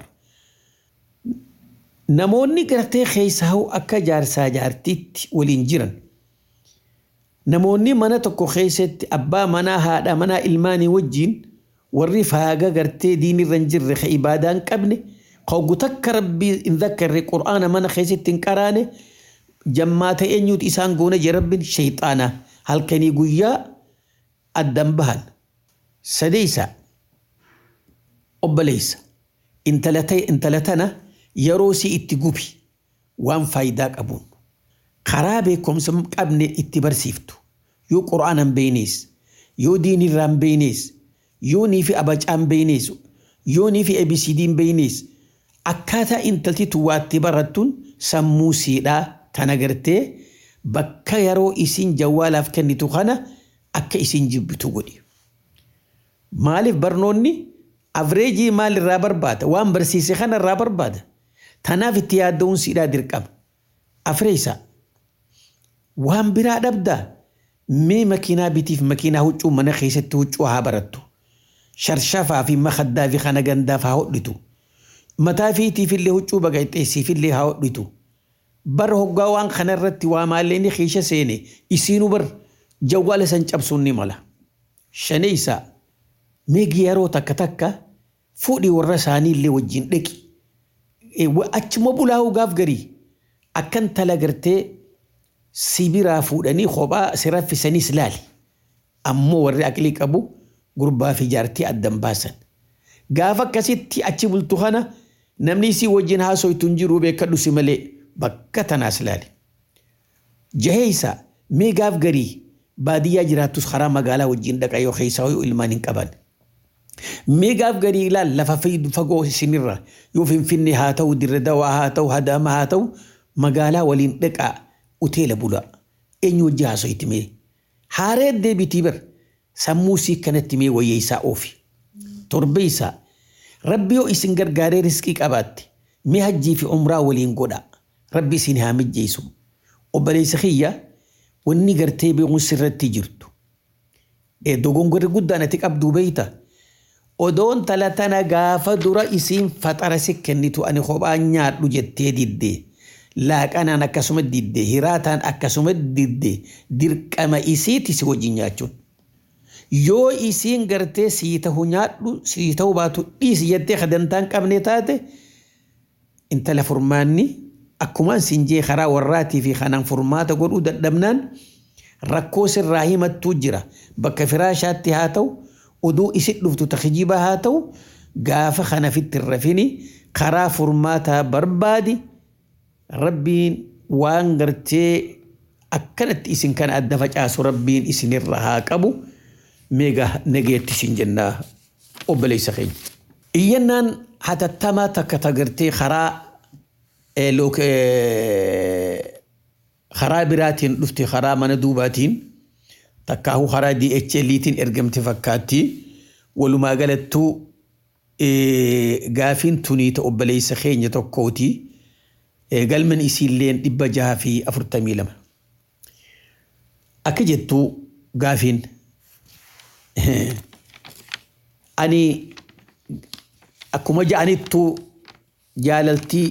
Speaker 5: نموني كرتي خيسه أكا جارسا جارتيت ولينجرن نموني منا تكو خيست أبا منا هذا منا إلماني وجين والرفاقة كرتي ديني رنجر خي إبادان كبني قوغو تك ربي إن ذكر القرآن منا خيست تنكراني جمات إنيوت إسان قونا جرب شيطانا هل كان يقويا الدنبهن سديسا أبليس انتلتي انتلتنا يروسي اتقوبي وان فايداك أبون قرابيكم سم أبني اتبرسيفتو يو قرآن بينيس يو ديني رام بينيس يو نيفي أباجان بينيس يو نيفي أبي سيدين بينيس أكاتا انتلتي تواتي براتون سموسي لا تنغرتي بكا يرو إسين جوالا فكني تخانا akka isin jibbitu godhi maaliif barnoonni avreejii maal irraa barbaada waan barsiise kana irraa barbaada tanaaf itti yaaddoon siidhaa dirqama afreessa waan biraa dhabdaa mee makiinaa bitiif makiinaa huccuu mana keessatti huccuu haa barattu sharshafaa fi makaddaa fi kana gandaaf haa hodhitu mataa fiitiif illee huccuu baqaxxeessiif illee haa hodhitu bar hoggaa waan kanarratti waa maallee ni keessa seene isiinu bar jawwaala san cabsuun ni mala shaneysa meegi yeroo takka takka fuudhii warra isaanii illee wajjin dhaqi achuma bulaa'uu gaaf garii akkan tala gartee sibiraa fuudhanii kophaa si raffisaniis laali ammoo warri aqlii qabu gurbaa fi jaartii addan baasan gaafa akkasitti achi bultu kana namni isii wajjin haasoytu hin jiru beekadhu si malee bakka tanaas laali jaheeysa mee gaaf garii baadiyyaa jiraattus karaa magaalaa wajjin dhaqa yoo keeysaa yoo ilmaan hin qaban mee gaaf garii ilaal lafa fagoo isinirra yoo finfinne haa ta'u dirre dawaa haa ta'u hadaama haa ta'u magaalaa waliin dhaqaa uteela bula eenyu wajji haasoyti mee haaree deebitii bar sammuu sii kanatti mee wayyeessaa oofi torbeeysaa rabbi yoo isin gargaaree riskii qabaatte mee hajjii fi umraa waliin godha rabbi isin haa mijjeessu obboleessa kiyya wanni gartee beekuun sirratti jirtu dogongorri guddaan ati qabduu beeyta odoon tala tana gaafa dura isiin faxara si kennitu ani kophaa nyaadhu jettee diddee laaqanaan akkasuma diddee hiraataan akkasuma diddee dirqama isiiti si wajjin nyaachuun yoo isiin gartee sii ta'u nyaadhu sii ta'u baatu dhiisi jettee kadantaan qabne taate intala furmaanni akkumaan sinjee karaa warraatii fi kanaan furmaata godhuu dadhabnaan rakkoo sirraa himattuu jira bakka firaashaatti haa ta'u oduu isit dhuftu takijiba haa ta'u gaafa kana fitti rafini karaa furmaataa barbaadi rabbiin waan gartee akkanatti isin kana adda facaasu rabbiin isinirra haa qabu meega nageetti isin jennaa obboleessa keenya. Iyyannaan hatattamaa takka tagartee karaa karaa biraatiin dhufte karaa mana duubaatiin takkaahu karaa D H L-tiin ergamte fakkaatti walumaa galattuu gaafiin tuniita obboleessa keenya tokkooti galman isiilleen dhibba jaha fi afurtamii lama akka jettuu gaafiin ani akkuma ja'anittu jaalaltii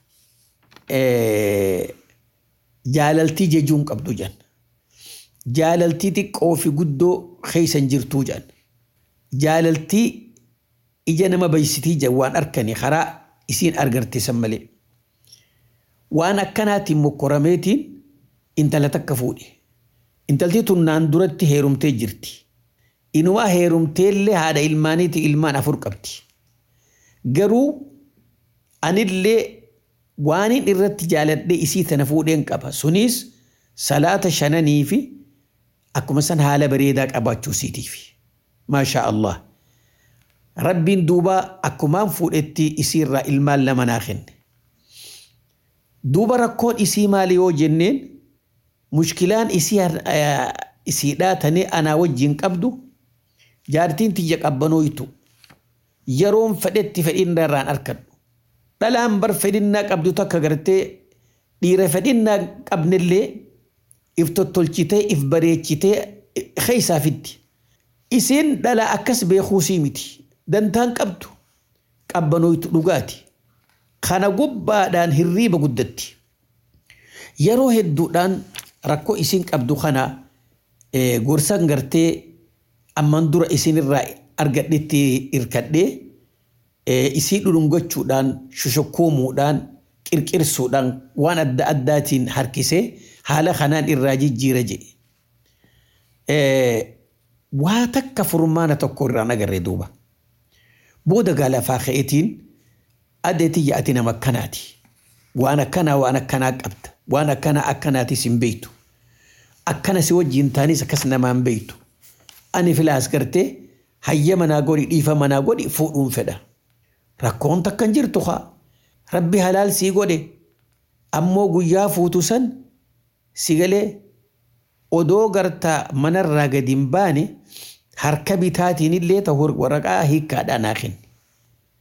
Speaker 5: jaalaltii jechuun qabdu jan jaalaltii xiqqoo fi guddoo keeysan jirtuu jan jaalaltii ija nama baysitii jan waan arkanii karaa isiin argarte san malee waan akkanaatiin mokkorameetiin intala takka fuudhe intaltii tun naan duratti heerumtee jirti inumaa heerumteellee haadha ilmaaniiti ilmaan afur qabdi garuu anillee waanin irratti jaaladhe isii tana fuudheen qaba sunis salaata shananii fi akkuma san haala bareedaa qabaachuu isiitiif maasha Allah rabbiin duuba akkumaan fuudhetti isiirraa ilmaan lama naa kenne duuba rakkoon isii maali yoo jenneen mushkilaan isii isiidhaa tane anaa wajjin qabdu jaartiin tiyya qabbanooytu yeroon fedhetti fedhinnaa irraan arkadhu dhalaan bar fedhinnaa qabdu takka gartee dhiira fedhinnaa qabnellee if tottolchitee if bareechitee keeysaa fiddi isiin dhala akkas beekuusii miti dantaan qabdu qabbanooytu dhugaati kana gubbaadhaan hirriiba guddatti yeroo hedduudhaan rakkoo isiin qabdu kana gorsan gartee amman dura isinirraa argadhetti irkadhee isii dhudhungachuudhaan shoshokoomuudhaan qirqirsuudhaan waan adda addaatiin harkisee haala kanaan irraa jijjiira jedhe waa takka furmaana tokko irraan agarree duuba booda gaalafaa ka'eetiin adeetii yaa'ati nama akkanaati waan akkanaa waan akkanaa qabda waan akkanaa akkanaatis hin beektu akkana si wajjin taanis akkas namaan beektu ani filaas gartee hayya manaa godhi dhiifa manaa godhi fuudhuun fedha rakkoon takka hin jirtu haa rabbi halaal sii godhe ammoo guyyaa fuutu san si galee odoo gartaa manarraa gadi hin baane harka bitaatiin illee ta'u waraqaa hiikkaadhaan haa kenni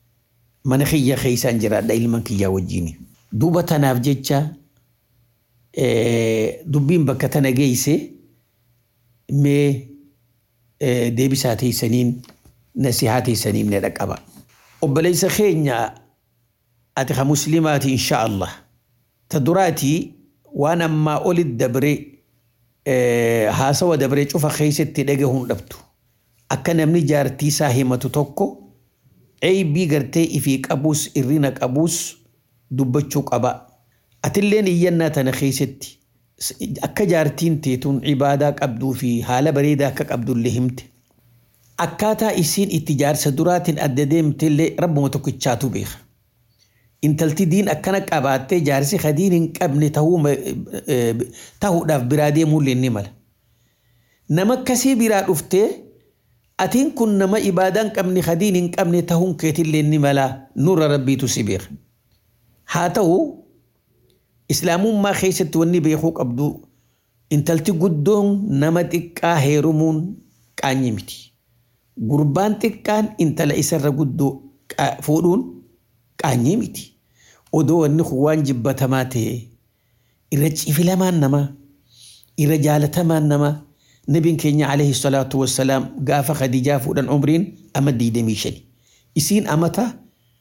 Speaker 5: mana kiyya keeysaan jiraadha ilman kiyyaa wajjini duuba tanaaf jecha dubbiin bakka tana geeyse mee deebisaa teessaniin nasihaa teessaniin ne dhaqaba. Obboleessa keenya ati ka muslimaati insha Allah. Ta duraatii waan ammaa olit dabre haasawa dabre cufa keessatti dhagahuun dhabdu. Akka namni jaartii isaa himatu tokko eebii gartee ifii qabuus irrina qabuus dubbachuu qaba. Atilleen iyyannaa tana keessatti akka jaartiin teetuun ibaadaa qabduu fi haala bareedaa akka qabdullee himte. Akkaataa isiin itti jaarsa duraatiin adda deemtellee rabbuma tokkichaatu beeka. Intalti diin akkana qabaattee jaarsi hadiin hin qabne ta'uudhaaf biraa deemuullee ni mala. Nama akkasii biraa dhuftee atiin kun nama ibaadaan qabne hadiin hin qabne ta'uun keetillee ni mala nurra rabbiitu si beeka. Haa ta'u islaamummaa keessatti wanni beekuu qabdu intalti guddoon nama xiqqaa heerumuun qaanyi miti. Gurbaan xiqqaan intala isarra guddoo fuudhuun qaanyi miti. Odoo wanni kun waan jibbatamaa ta'e irra cifilamaan nama irra jaalatamaan nama nabiin keenya alayhi salaatu wassalaam gaafa Khadijaa fuudhan umriin ama diidamii shani. Isiin amata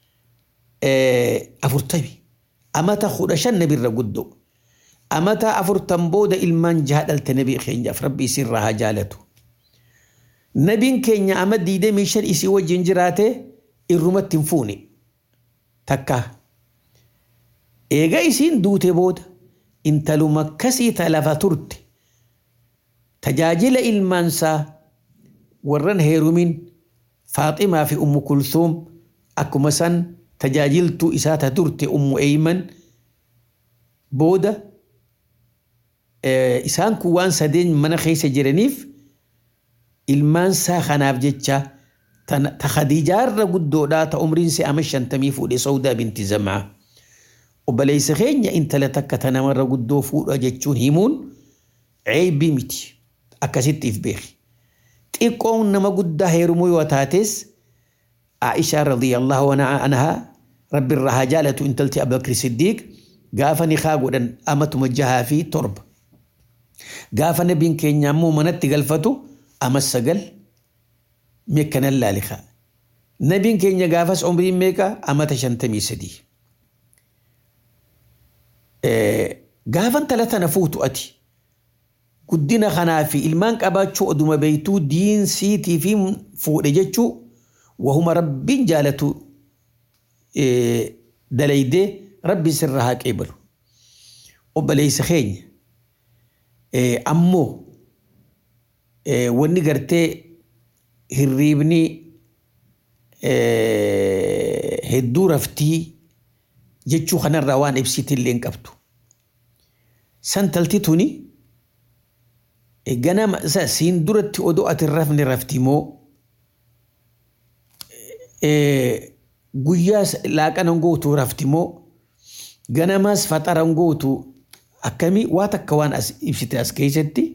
Speaker 5: afurtami. Amata kudha shan nabirra guddoo. Amata afurtan booda ilmaan jaha dhalte nabii keenyaaf rabbi isirraa haa jaalatu. Nabiin keenya ama diidamii shan isii wajjin jiraate irrumatti hin fuune. Takka. Eega isiin duute booda intaluma akkasii talafa turte. Tajaajila ilmaansaa warran heerumin Faaximaa fi Ummu Kulthum akkuma san tajaajiltuu isaa ta turte Ummu Eyman booda isaan kun waan sadeen mana keessa jiraniif ilmaansaa kanaaf jecha ta Khadiijaarra guddoodhaa ta umriin si ama shantamii fuudhe Sawdaa binti Zam'aa. Obboleessa keenya intala takka ta namarra guddoo fuudha jechuun himuun ceebii miti. Akkasittiif beeki. Xiqqoon nama guddaa heerumuu yoo taates Aishaa radiyallahu anhaa rabbi irraa haa jaalatu intalti Abubakr Siddiiq gaafa nikaa godhan amatuma jahaa fi torba. Gaafa nabiin keenya ammoo manatti galfatu ama sagal meekkanan laalikaa. Nabiin keenya gaafas umriin meeqa amata shantamii sadii. Gaafan tala tana fuutu ati. Guddina kanaa fi ilmaan qabaachuu oduma beeytuu diin siitii fi fuudhe jechuu wahuma rabbiin jaalatu dalaydee rabbi sirra haa qeebalu. Obboleessa keenya ammoo wanni gartee hirriibni hedduu raftii jechuu kanarraa waan ibsitillee hin qabdu. Santalti tuni ganama siin duratti odoo ati rafni rafti moo guyyaa laaqanan gootu rafti moo ganamaas faxaran gootu akkamii waa takka waan as ibsite as keessatti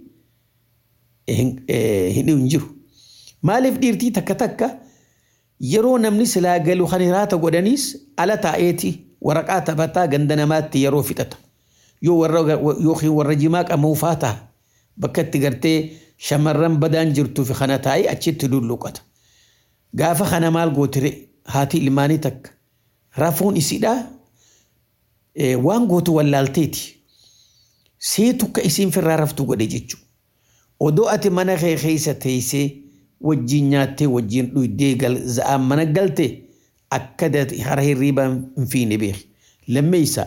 Speaker 5: hin jiru. Maaliif dhiirtii takka takka yeroo namni silaa galu kan hiraata godhaniis ala taa'eeti waraqaa taphataa ganda namaatti yeroo fixata. Yoo warra yookiin warra jimaa qabu faata bakka itti gartee shamarran badaan jirtuu fi kana taa'ee achitti dulluqata. Gaafa kana maal gootire haati ilmaanii takka rafuun isiidhaa waan gootu wallaalteeti. Seetu akka isiin firraa raftu godhe jechuudha. Odoo ati mana kee keessa teessee wajjin nyaattee wajjin dhuydee za'aan mana galte akka hara hirriibaa hin fiine beeki. Lammeessaa.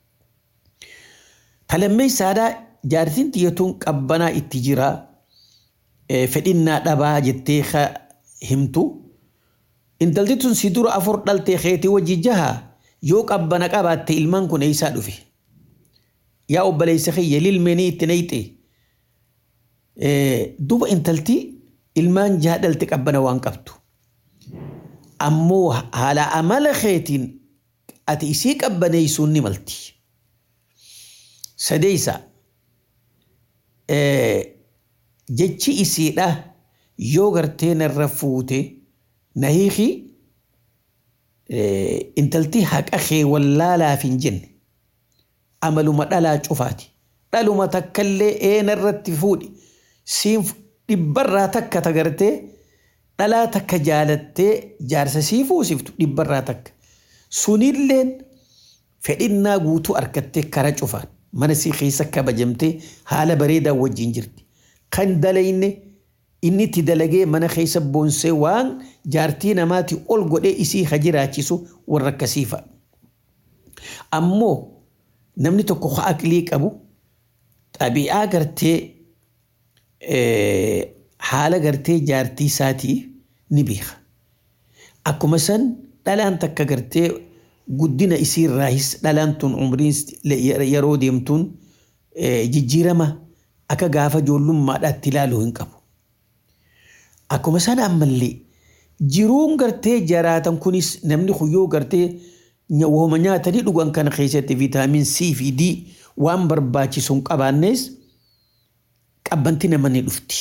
Speaker 5: Ta lammeessaadhaa jaartiin xiyyatuun qabbanaa itti jira fedhinnaa dhabaa jettee himtu. Intalti tun si dura afur dhaltee keetii wajji jaha yoo qabbana qabaatte ilmaan kun eessaa dhufe. Yaa obboleessa kiyya lilmeenii itti nayxe. Duba intalti ilmaan jaha dhalte qabbana waan qabdu. Ammoo haala amala keetiin ati isii qabbaneessuun ni malti. Sadeessa jechi isiidha yoo gartee narra fuute na hiiki intalti haqa kee wallaalaaf hin jenne amaluma dhalaa cufaati dhaluma takkallee eena irratti fuudhi siin dhibbarraa takka tagartee dhalaa takka jaalattee jaarsa sii fuusiftu dhibbarraa takka sunilleen fedhinnaa guutuu argattee kara cufaan mana sii keessa kabajamtee haala bareedaa wajjin jirti kan dalayne inni itti dalagee mana keessa boonsee waan jaartii namaati ol godhee isii hajiraachisu warra akkasii fa'a. Ammoo namni tokko aqlii qabu xabi'aa gartee haala gartee jaartii isaatii ni beeka. Akkuma san dhalaan takka gartee guddina isiirraahis dhalaan tun umriin yeroo deemtuun jijjiirama akka gaafa ijoollummaadhaatti ilaaluu hin qabu. Akkuma san ammallee jiruun gartee jaraatan kunis namni huyyoo gartee wooma nyaatanii dhugan kana keessatti viitaamin C fi D waan barbaachisu hin qabaannes qabbanti nama ni dhufti.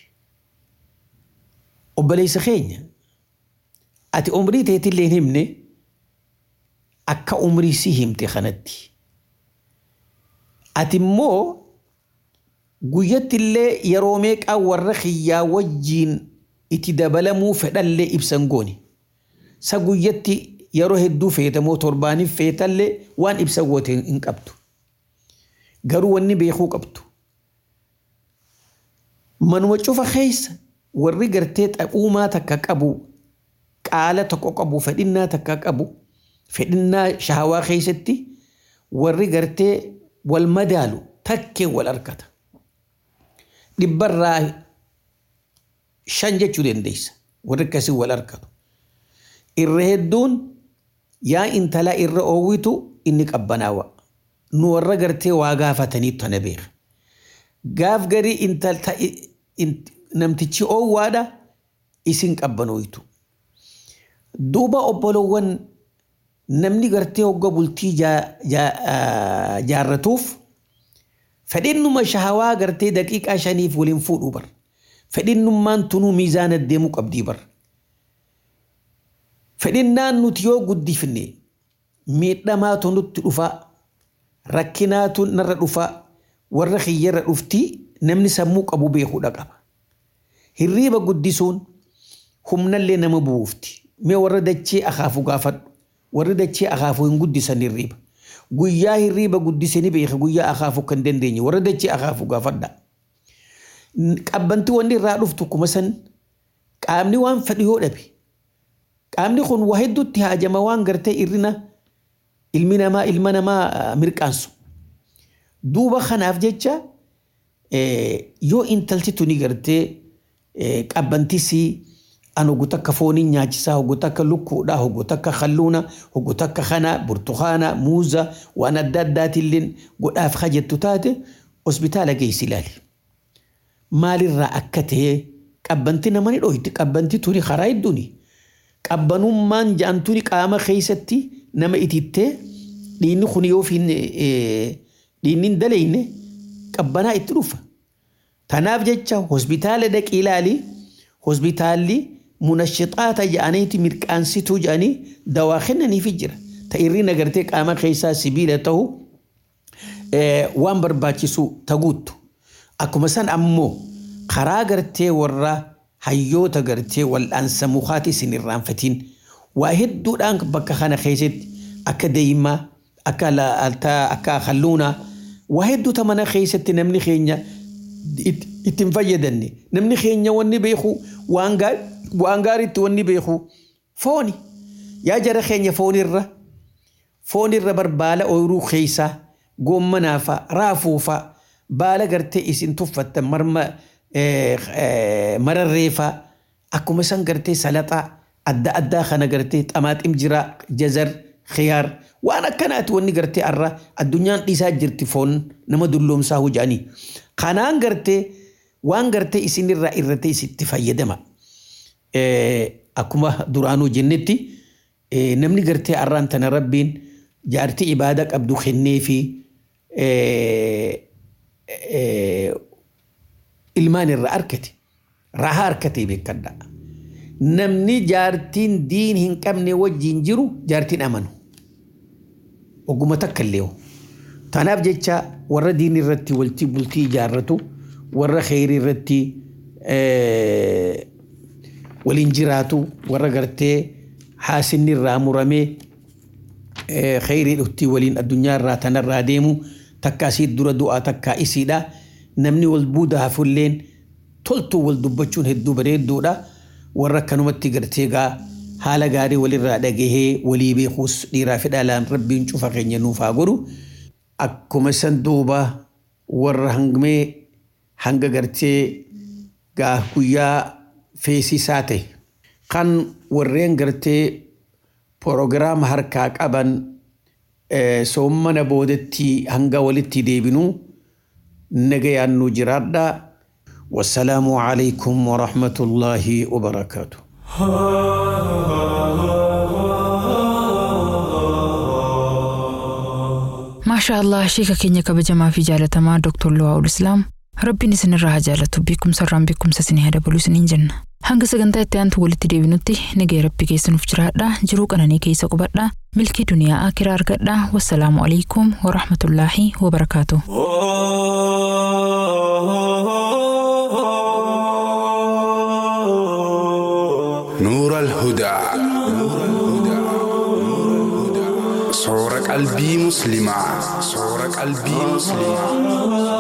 Speaker 5: Obboleessa keenya ati umrii teetillee hin himne akka umrii si himte kanatti. Ati immoo guyyattillee yeroo meeqaa warra kiyyaa wajjiin itti dabalamuu fedhallee ibsan goone. Sa guyyatti yeroo hedduu feetamoo torbaaniif feetallee waan ibsa goote hin qabdu. Garuu wanni beekuu qabdu. Manuma cufa keessa warri gartee xaphuumaa takka qabu qaala tokko qabu fedhinnaa takka qabu fedhinnaa shahawaa keessatti warri gartee wal madaalu takkee wal arkata. Dhibbarraa shan jechuu dandeessa warri akkasii wal arkatu. Irra hedduun yaa intalaa irra oowwitu inni qabbanaawa. Nu warra gartee waa gaafatanii tana beeka. Gaaf garii intalta namtichi oowwaadha isin qabbanooytu. Duuba obbolowwan namni gartee hogga bultii jaarratuuf fedhinnuma shahawaa gartee daqiiqaa shaniif waliin fuudhuu bar. Fedhinnummaan tunuu miizaana deemuu qabdii bar. Fedhinnaan nuti yoo guddifne miidhamaatu nutti dhufaa rakkinaatu narra dhufaa warra kiyyarra dhuftii namni sammuu qabu beekuudha qaba. Hirriiba guddisuun humnallee nama buufti. Mee warra dachee akaafu gaafadhu. Warri dachee akaafu hin guddisan hirriiba. Guyyaa hirriiba guddisanii beeka guyyaa akaafu kan dandeenye warra dachee akaafu gaafadha. Qabbanti wanni irraa dhuftu kuma san qaamni waan fedhu yoo dhabe. Qaamni kun waa hedduutti haajama waan gartee irrina ilmi namaa ilma namaa mirqaansu. Duuba kanaaf jecha yoo intalti tuni gartee qabbantisii an hoggu takka fooniin nyaachisaa hoggu takka lukkuudha hoggu takka kalluuna hoggu takka kana burtukaana muuza waan adda addaatilleen godhaaf hajjettu taate hospitaala geessi ilaali. Maalirraa akka ta'e qabbanti nama ni dhoyti qabbanti tuni karaa hedduuni. Qabbanummaan jaantuni qaama keessatti nama itittee dhiinni kun yoo fi dhiinni hin dalayne qabbanaa itti dhufa. Tanaaf jecha hospitaala dhaqii ilaali hospitaalli munashixaata jedhaniiti mirqaansituu jedhanii dawaa kennaniif jira. Ta'irri nagartee qaama keessaa sibiila ta'u waan barbaachisu taguuttu. Akkuma san ammoo karaa gartee warra hayyoota gartee wal'aansa mukaati isin irraanfatiin waa hedduudhaan bakka kana keessatti akka deemaa akka akka kalluuna waa hedduuta mana keessatti namni keenya ittiin fayyadamne namni keenya wanni beeku waan gaariitti wanni beeku fooni yaa jara keenya foonirra foonirra barbaala ooyiruu keessaa goommanaafa raafuufa baala gartee isin tuffattan marma mararreefa akkuma san gartee salaxaa adda addaa kana gartee xamaaxim jira jazar khiyaar waan akkanaati wanni gartee arra addunyaan dhiisaa jirti foon nama dulloomsaa hojanii kanaan gartee waan gartee isinirraa irratti isitti fayyadama. Akkuma duraanuu jennetti namni gartee arraan tana rabbiin jaartii ibaada qabdu kennee fi ilmaan irra arkate rahaa arkatee beekadha. Namni jaartiin diin hin qabne wajjin jiru jaartiin amanu. Oguma takka illee tanaaf jecha warra diin irratti walti bultii ijaarratu warra khayri irratti waliin jiraatu warra gartee haasinni irraa muramee khayri dhuftii waliin addunyaa irraa tanarraa deemu takka asii dura du'aa takka isiidha namni wal buuda hafulleen toltuu wal dubbachuun hedduu bareedduudha warra kanumatti gartee gaa haala gaarii walirraa dhagahee walii beekuus dhiiraa fi dhalaan rabbiin cufa keenya nuuf haa godhu akkuma san duuba warra hangmee hanga gartee gaa guyyaa feesisaa ta'e kan warreen gartee proogiraama harkaa qaban soommana boodetti hanga walitti deebinu nagayaan nu jiraadha wassalaamu alaykum wa rahmatullaahi wa barakaatuh.
Speaker 2: maashaa Allah sheeka keenya kabajamaa fi jaalatamaa Dr. Luwaa'ul Islaam rabbiin isinirraa haa jaalatu beekumsa irraan beekumsa isinii haa dabalu isiniin jenna. Hanga sagantaa itti aantu walitti deebinutti nagaya rabbi keessa nuuf jiraadha jiruu qananii keessa qubadha milkii duniyaa aakiraa argadha wassalaamu alaykum wa rahmatullaahi wa barakaatuh.
Speaker 6: نور الهدى صورة قلبي مسلمة صورة قلبي مسلمة